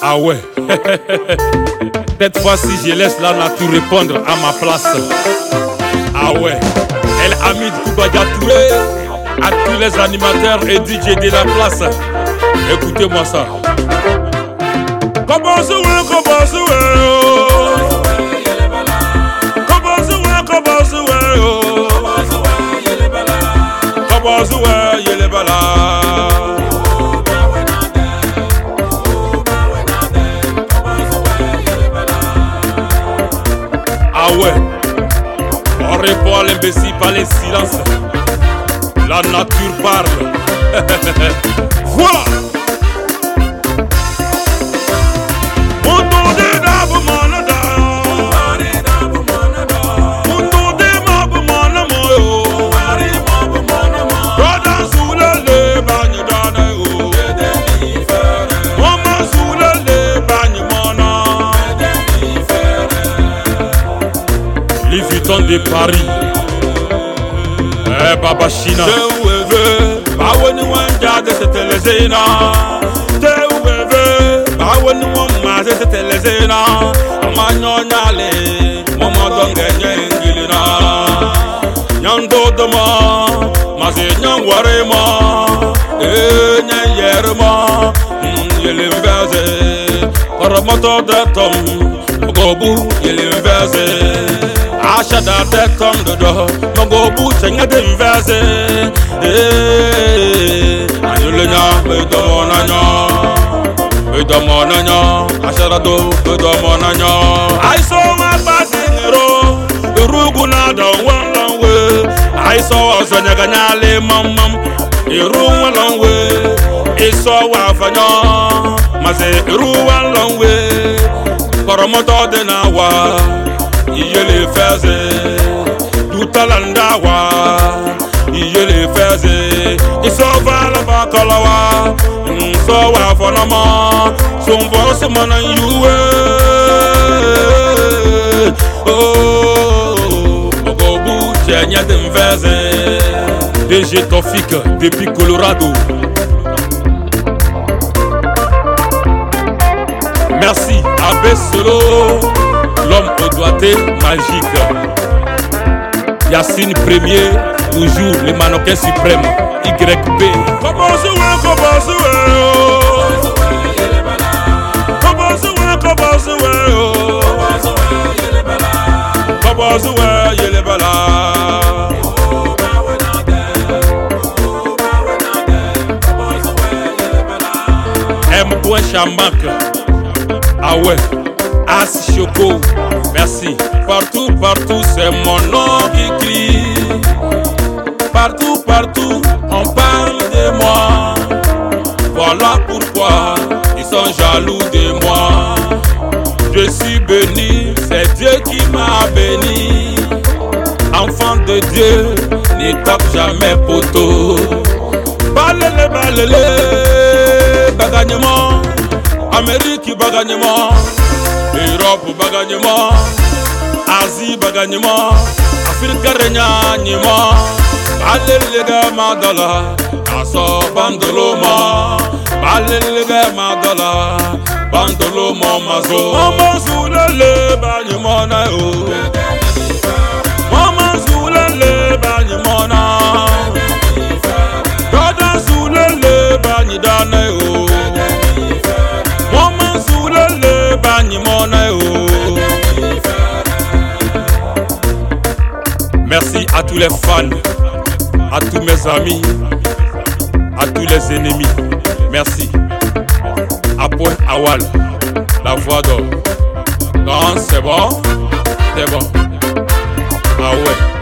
Ah ouais. Cette fois-ci, je laisse la nature répondre à ma place. Ah ouais. El Hamid Koubadia Touré, à tous les animateurs et DJ de la place. Écoutez-moi ça. Ah ouais, on répond à l'imbécile par les silences. La nature parle. Voilà. De Paris, Baba China. Bawoni wanja de setelezena. Bawoni wama de setelezena. Amanyo nyale, mama donge nyengilina. Nyando doma, maze nyangwarema. Nyayerema, yelimveze. Karamoto de tom, gobu yelimveze. Ashada de tom dodo, gobu chenga de mveze. Anyulenya, bedomonanya, ashada do, bedomonanya. I saw my passing ro, Ruguna down one long way. I saw us on a canale, mamma, a room a long way. I saw Wafanya, Maze, one long way. Koromoto de Nawa. Yele faisait tout à l'andawa. Yele faisait il s'en va la bakalawa. So wa fonama son voice mana yuwe. Oh Ogobu tianya dem faisait DG Tofik depuis Colorado. Merci Abbé Solo, l'homme au doigté magique. Yacine Premier, toujours le mannequin suprême. YB. M. Chamak. Ah ouais. As Choco, merci. Partout, partout, c'est mon nom qui crie. Partout, partout, on parle de moi. Voilà pourquoi ils sont jaloux de moi. Je suis béni, c'est Dieu qui m'a béni. Enfant de Dieu, ne tape jamais poteau. Balele, balele, bagagnement. Amérique, bagagnement. Europe bagagnement, Asie bagagnement, Afrique regnagnement. Balele madala, aso bandoloma. Balele madala, bandoloma mazo. Mama zulele bagagnement na yo. Mama zulele bagagnement na. Dada zulele bagagnement na yo. Mama zulele bagagnement na yo. Merci à tous les fans, à tous mes amis, à tous les ennemis. Merci. À Point Awal, la voix d'or. Non, c'est bon, c'est bon. Ah ouais.